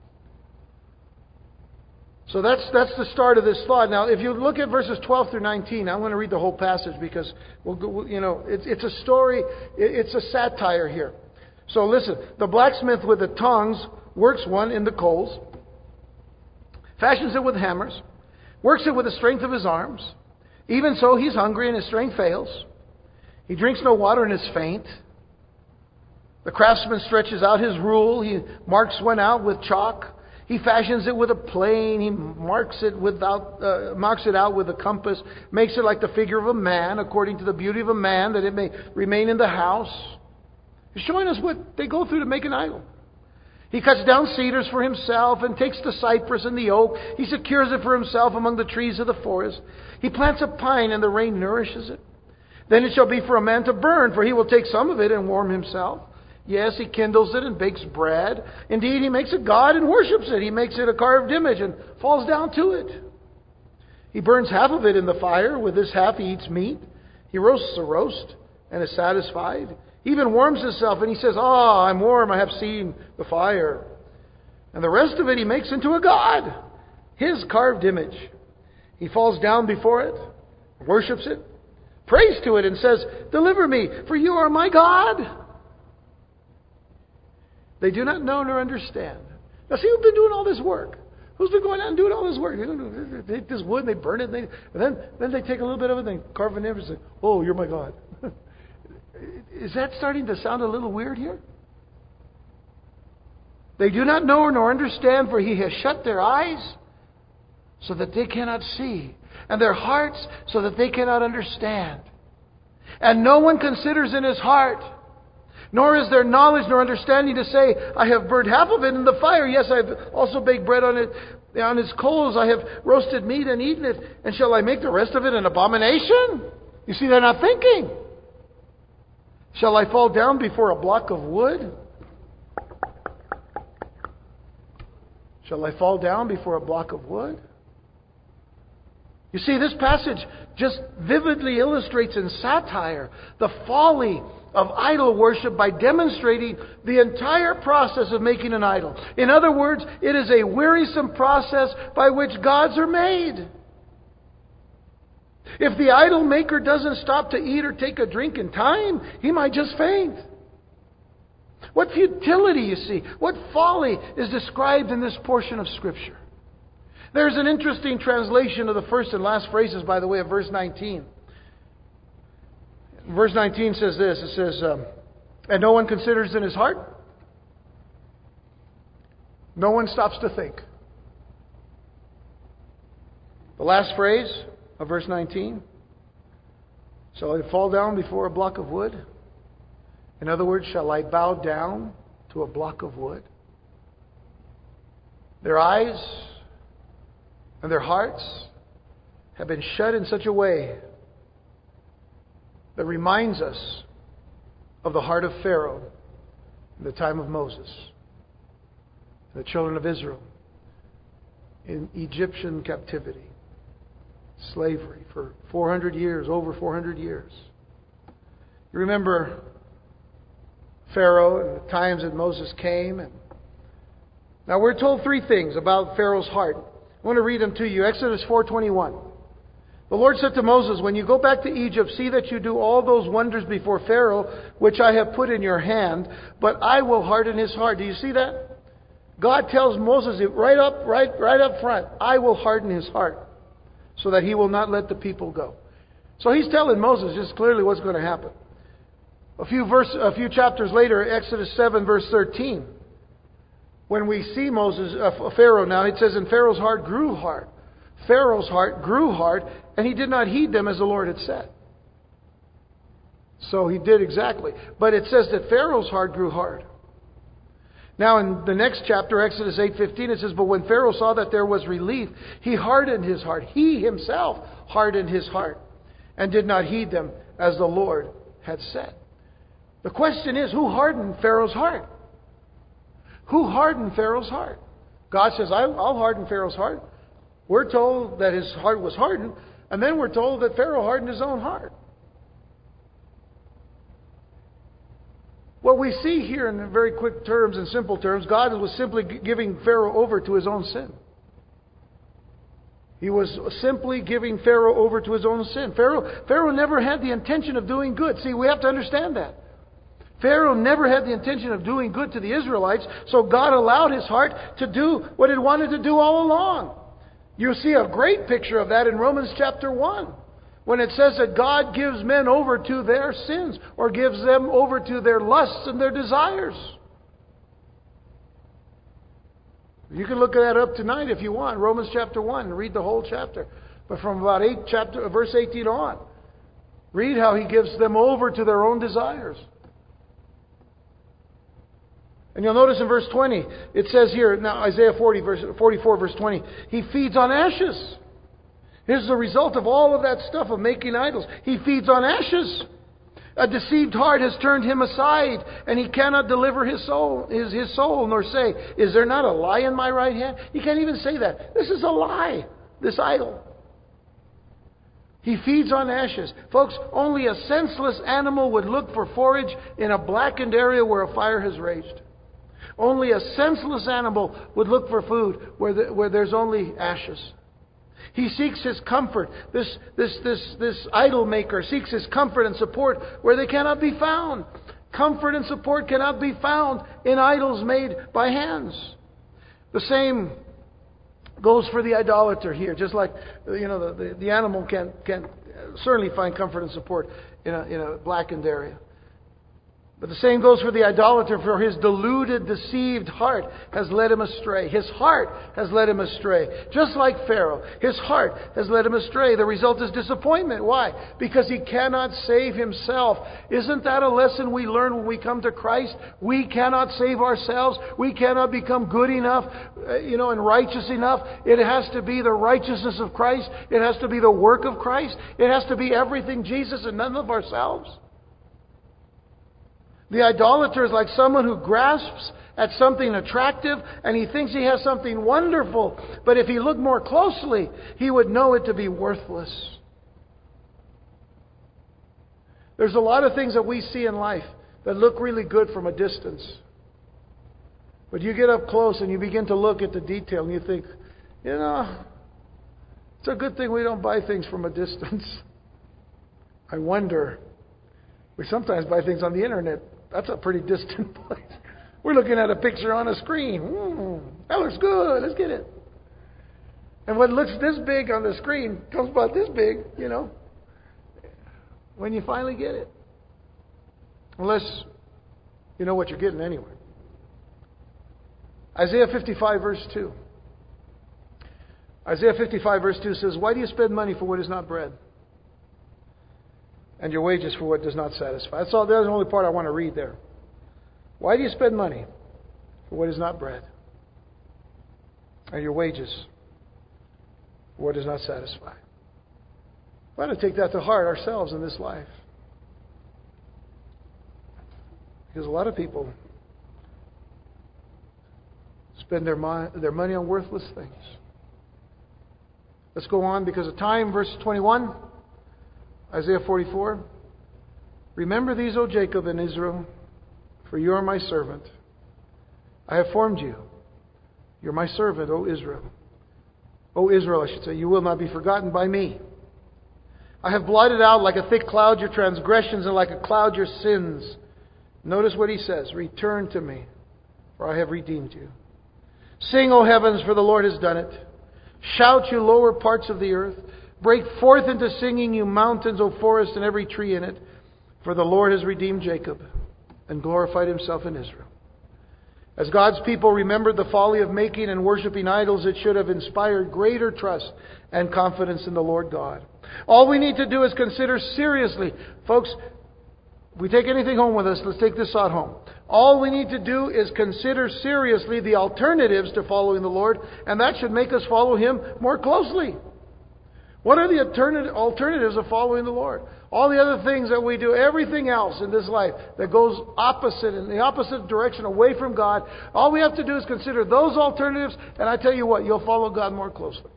So that's the start of this thought. Now, if you look at verses 12 through 19, I'm going to read the whole passage because it's a story, it's a satire here. So listen, the blacksmith with the tongs works one in the coals, fashions it with hammers, works it with the strength of his arms. Even so, he's hungry and his strength fails. He drinks no water and is faint. The craftsman stretches out his rule. He marks one out with chalk. He fashions it with a plane. He marks it out with a compass. Makes it like the figure of a man, according to the beauty of a man, that it may remain in the house. He's showing us what they go through to make an idol. He cuts down cedars for himself and takes the cypress and the oak. He secures it for himself among the trees of the forest. He plants a pine and the rain nourishes it. Then it shall be for a man to burn, for he will take some of it and warm himself. Yes, he kindles it and bakes bread. Indeed, he makes a god and worships it. He makes it a carved image and falls down to it. He burns half of it in the fire. With this half he eats meat. He roasts a roast and is satisfied. He even warms himself and he says, I'm warm, I have seen the fire. And the rest of it he makes into a god, his carved image. He falls down before it, worships it, prays to it and says, deliver me, for you are my God. They do not know nor understand. Now see who's been doing all this work. Who's been going out and doing all this work? They take this wood and they burn it. And then they take a little bit of it and they carve an image and say, oh, you're my God. Is that starting to sound a little weird here? They do not know nor understand, for he has shut their eyes. so that they cannot see, and their hearts so that they cannot understand. And no one considers in his heart, nor is there knowledge nor understanding to say, I have burned half of it in the fire. Yes, I have also baked bread on its coals. I have roasted meat and eaten it. And shall I make the rest of it an abomination? You see, they're not thinking. Shall I fall down before a block of wood? Shall I fall down before a block of wood? You see, this passage just vividly illustrates in satire the folly of idol worship by demonstrating the entire process of making an idol. In other words, it is a wearisome process by which gods are made. If the idol maker doesn't stop to eat or take a drink in time, he might just faint. What futility, you see, what folly is described in this portion of Scripture. There's an interesting translation of the first and last phrases, by the way, of verse 19. Verse 19 says this. It says, and no one considers in his heart. No one stops to think. The last phrase of verse 19. Shall I fall down before a block of wood? In other words, shall I bow down to a block of wood? Their eyes and their hearts have been shut in such a way that reminds us of the heart of Pharaoh in the time of Moses, the children of Israel in Egyptian captivity, slavery for 400 years, over 400 years. You remember Pharaoh and the times that Moses came. And now we're told three things about Pharaoh's heart. I want to read them to you. Exodus 4:21. The Lord said to Moses, when you go back to Egypt, see that you do all those wonders before Pharaoh, which I have put in your hand, but I will harden his heart. Do you see that? God tells Moses right up front, I will harden his heart so that he will not let the people go. So he's telling Moses just clearly what's going to happen. A few chapters later, Exodus 7, verse 13. When we see Pharaoh now, it says, and Pharaoh's heart grew hard. Pharaoh's heart grew hard, and he did not heed them as the Lord had said. So he did exactly. But it says that Pharaoh's heart grew hard. Now in the next chapter, Exodus 8:15, it says, but when Pharaoh saw that there was relief, he hardened his heart. He himself hardened his heart and did not heed them as the Lord had said. The question is, who hardened Pharaoh's heart? Who hardened Pharaoh's heart? God says, I'll harden Pharaoh's heart. We're told that his heart was hardened, and then we're told that Pharaoh hardened his own heart. What we see here in very quick terms and simple terms, God was simply giving Pharaoh over to his own sin. He was simply giving Pharaoh over to his own sin. Pharaoh never had the intention of doing good. See, we have to understand that. Pharaoh never had the intention of doing good to the Israelites, so God allowed his heart to do what it wanted to do all along. You see a great picture of that in Romans chapter 1, when it says that God gives men over to their sins, or gives them over to their lusts and their desires. You can look that up tonight if you want, Romans chapter 1, and read the whole chapter. But from about verse 18 on, read how he gives them over to their own desires. And you'll notice in verse 20, it says here, now Isaiah 44, verse 20, he feeds on ashes. Here's the result of all of that stuff of making idols. He feeds on ashes. A deceived heart has turned him aside, and he cannot deliver his soul, nor say, is there not a lie in my right hand? He can't even say that. This is a lie, this idol. He feeds on ashes. Folks, only a senseless animal would look for forage in a blackened area where a fire has raged. Only a senseless animal would look for food where there's only ashes. He seeks his comfort. This idol maker seeks his comfort and support where they cannot be found. Comfort and support cannot be found in idols made by hands. The same goes for the idolater here. Just like the animal can certainly find comfort and support in a blackened area. But the same goes for the idolater, for his deluded, deceived heart has led him astray. His heart has led him astray. Just like Pharaoh, his heart has led him astray. The result is disappointment. Why? Because he cannot save himself. Isn't that a lesson we learn when we come to Christ? We cannot save ourselves. We cannot become good enough, and righteous enough. It has to be the righteousness of Christ. It has to be the work of Christ. It has to be everything Jesus and none of ourselves. The idolater is like someone who grasps at something attractive and he thinks he has something wonderful. But if he looked more closely, he would know it to be worthless. There's a lot of things that we see in life that look really good from a distance. But you get up close and you begin to look at the detail and you think, it's a good thing we don't buy things from a distance. I wonder. We sometimes buy things on the internet. That's a pretty distant place. We're looking at a picture on a screen. That looks good. Let's get it. And what looks this big on the screen comes about this big, when you finally get it. Unless you know what you're getting anyway. Isaiah 55 verse 2. Isaiah 55 verse 2 says, "Why do you spend money for what is not bread? And your wages for what does not satisfy?" That's the only part I want to read there. Why do you spend money for what is not bread? And your wages for what does not satisfy? We ought to take that to heart ourselves in this life. Because a lot of people spend their money on worthless things. Let's go on because of time. Verse 21. Isaiah 44, "Remember these, O Jacob and Israel, for you are my servant. I have formed you. You're my servant, O Israel. O Israel, I should say, you will not be forgotten by me. I have blotted out like a thick cloud your transgressions and like a cloud your sins." Notice what he says, "Return to me, for I have redeemed you. Sing, O heavens, for the Lord has done it. Shout, you lower parts of the earth. Break forth into singing, you mountains, O forest, and every tree in it. For the Lord has redeemed Jacob and glorified himself in Israel." As God's people remembered the folly of making and worshiping idols, it should have inspired greater trust and confidence in the Lord God. All we need to do is consider seriously, folks, if we take anything home with us, let's take this thought home. All we need to do is consider seriously the alternatives to following the Lord, and that should make us follow Him more closely. What are the alternatives of following the Lord? All the other things that we do, everything else in this life that goes opposite, in the opposite direction away from God, all we have to do is consider those alternatives, and I tell you what, you'll follow God more closely.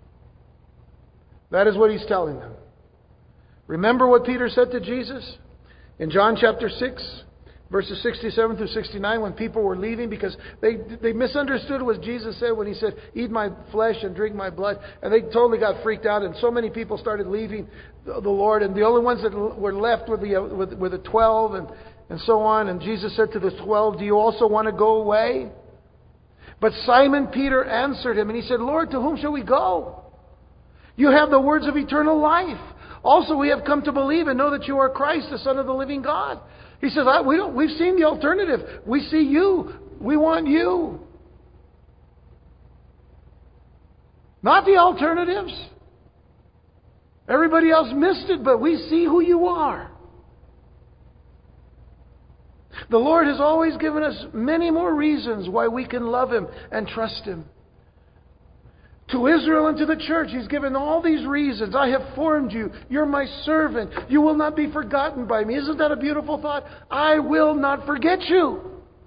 That is what He's telling them. Remember what Peter said to Jesus in John chapter 6, verses 67 through 69, when people were leaving because they misunderstood what Jesus said when He said, "Eat my flesh and drink my blood." And they totally got freaked out, and so many people started leaving the Lord. And the only ones that were left were the 12 and so on. And Jesus said to the 12, "Do you also want to go away?" But Simon Peter answered Him, and he said, "Lord, to whom shall we go? You have the words of eternal life. Also, we have come to believe and know that you are Christ, the Son of the living God." He says, we've seen the alternative. We see you. We want you. Not the alternatives. Everybody else missed it, but we see who you are. The Lord has always given us many more reasons why we can love Him and trust Him. To Israel and to the church, He's given all these reasons. "I have formed you. You're my servant. You will not be forgotten by me." Isn't that a beautiful thought? I will not forget you.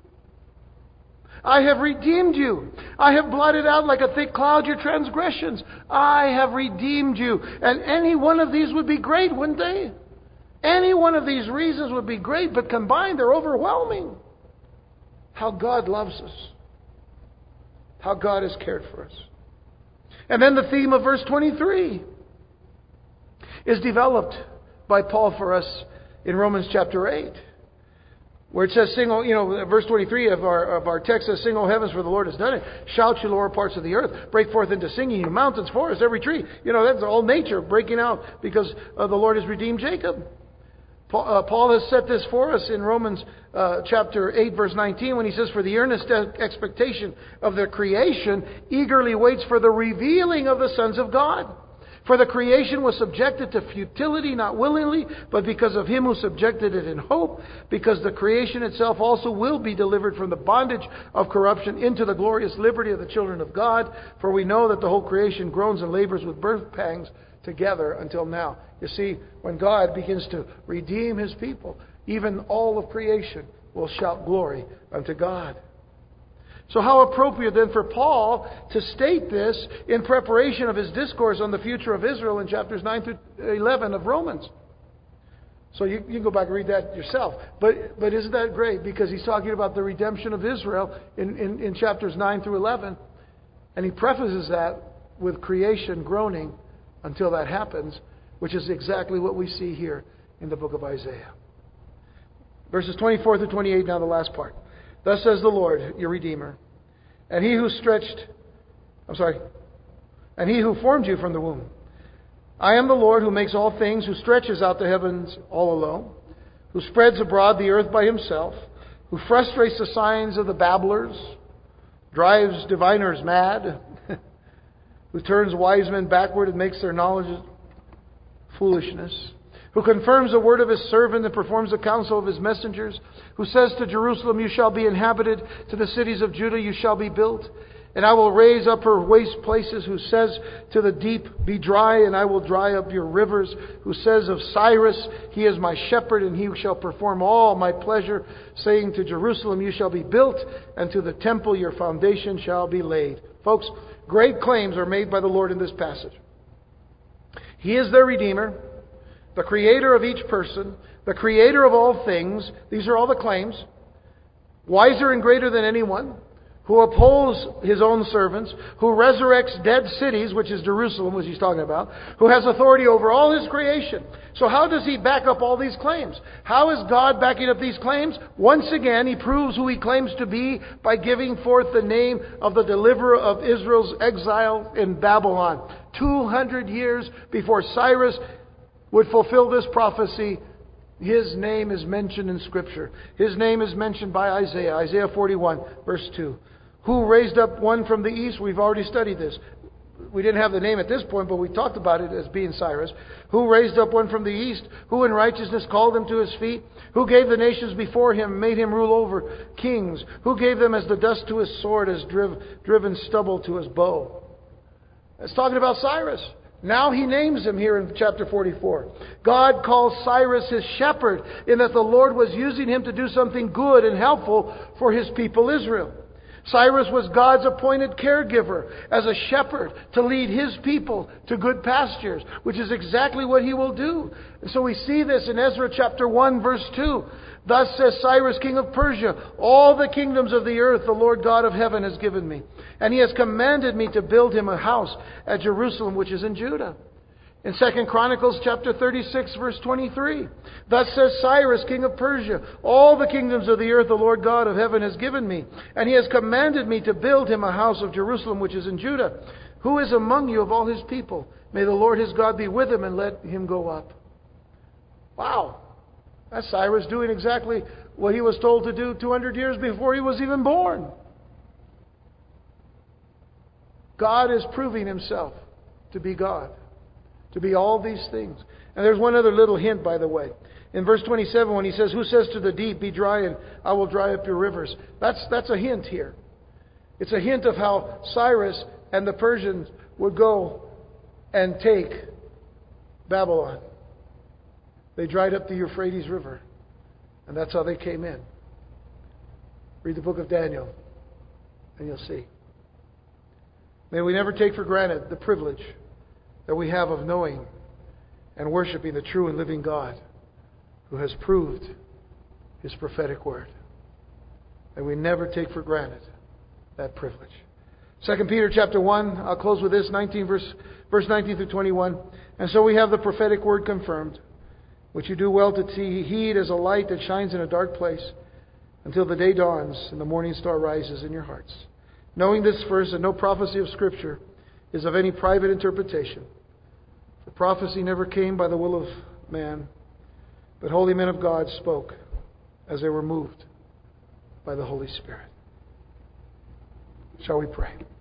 I have redeemed you. I have blotted out like a thick cloud your transgressions. I have redeemed you. And any one of these would be great, wouldn't they? Any one of these reasons would be great, but combined they're overwhelming. How God loves us. How God has cared for us. And then the theme of verse 23 is developed by Paul for us in Romans chapter 8. Where it says, "Sing, verse 23 of our text says, 'Sing, O heavens, for the Lord has done it. Shout, you lower parts of the earth. Break forth into singing, you mountains, forests, every tree.'" That's all nature breaking out because the Lord has redeemed Jacob. Paul has set this for us in Romans chapter 8, verse 19, when he says, "For the earnest expectation of the creation eagerly waits for the revealing of the sons of God. For the creation was subjected to futility, not willingly, but because of Him who subjected it in hope, because the creation itself also will be delivered from the bondage of corruption into the glorious liberty of the children of God. For we know that the whole creation groans and labors with birth pangs together until now." You see, when God begins to redeem His people, even all of creation will shout glory unto God. So how appropriate then for Paul to state this in preparation of his discourse on the future of Israel in chapters 9 through 11 of Romans. So you can go back and read that yourself. But isn't that great? Because he's talking about the redemption of Israel in chapters 9 through 11. And he prefaces that with creation groaning until that happens, which is exactly what we see here in the book of Isaiah. Verses 24 through 28, now the last part. "Thus says the Lord, your Redeemer, and He who formed you from the womb. I am the Lord who makes all things, who stretches out the heavens all alone, who spreads abroad the earth by Himself, who frustrates the signs of the babblers, drives diviners mad, who turns wise men backward and makes their knowledge foolishness, who confirms the word of His servant and performs the counsel of His messengers, who says to Jerusalem, you shall be inhabited, to the cities of Judah you shall be built, and I will raise up her waste places, who says to the deep, be dry, and I will dry up your rivers, who says of Cyrus, he is my shepherd, and he shall perform all my pleasure, saying to Jerusalem, you shall be built, and to the temple your foundation shall be laid. Folks, great claims are made by the Lord in this passage. He is their Redeemer, the Creator of each person, the Creator of all things. These are all the claims. Wiser and greater than anyone, who upholds His own servants, who resurrects dead cities, which is Jerusalem, which He's talking about, who has authority over all His creation. So how does He back up all these claims? How is God backing up these claims? Once again, He proves who He claims to be by giving forth the name of the deliverer of Israel's exile in Babylon. 200 years before Cyrus would fulfill this prophecy, His name is mentioned in Scripture. His name is mentioned by Isaiah. Isaiah 41, verse 2. Who raised up one from the east? We've already studied this. We didn't have the name at this point, but we talked about it as being Cyrus. Who raised up one from the east? Who in righteousness called him to his feet? Who gave the nations before him, made him rule over kings? Who gave them as the dust to his sword, as driven stubble to his bow? It's talking about Cyrus. Now He names him here in chapter 44. God calls Cyrus His shepherd, in that the Lord was using him to do something good and helpful for His people Israel. Cyrus was God's appointed caregiver as a shepherd to lead His people to good pastures, which is exactly what He will do. And so we see this in Ezra chapter 1, verse 2. Thus says Cyrus, king of Persia, all the kingdoms of the earth the Lord God of heaven has given me. And He has commanded me to build Him a house at Jerusalem, which is in Judah. In 2 Chronicles chapter 36, verse 23. Thus says Cyrus, king of Persia, all the kingdoms of the earth the Lord God of heaven has given me. And He has commanded me to build Him a house of Jerusalem, which is in Judah. Who is among you of all His people? May the Lord His God be with him, and let him go up. Wow. That's Cyrus doing exactly what he was told to do 200 years before he was even born. God is proving Himself to be God, to be all these things. And there's one other little hint, by the way. In verse 27, when He says, who says to the deep, be dry, and I will dry up your rivers. That's a hint here. It's a hint of how Cyrus and the Persians would go and take Babylon. They dried up the Euphrates River. And that's how they came in. Read the book of Daniel, and you'll see. May we never take for granted the privilege that we have of knowing and worshiping the true and living God who has proved His prophetic word. May we never take for granted that privilege. 2 Peter chapter 1, I'll close with this, verse 19 through 21. And so we have the prophetic word confirmed, which you do well to heed as a light that shines in a dark place, until the day dawns and the morning star rises in your hearts. Knowing this first, that no prophecy of Scripture is of any private interpretation. For prophecy never came by the will of man, But holy men of God spoke as they were moved by the Holy Spirit. Shall we pray?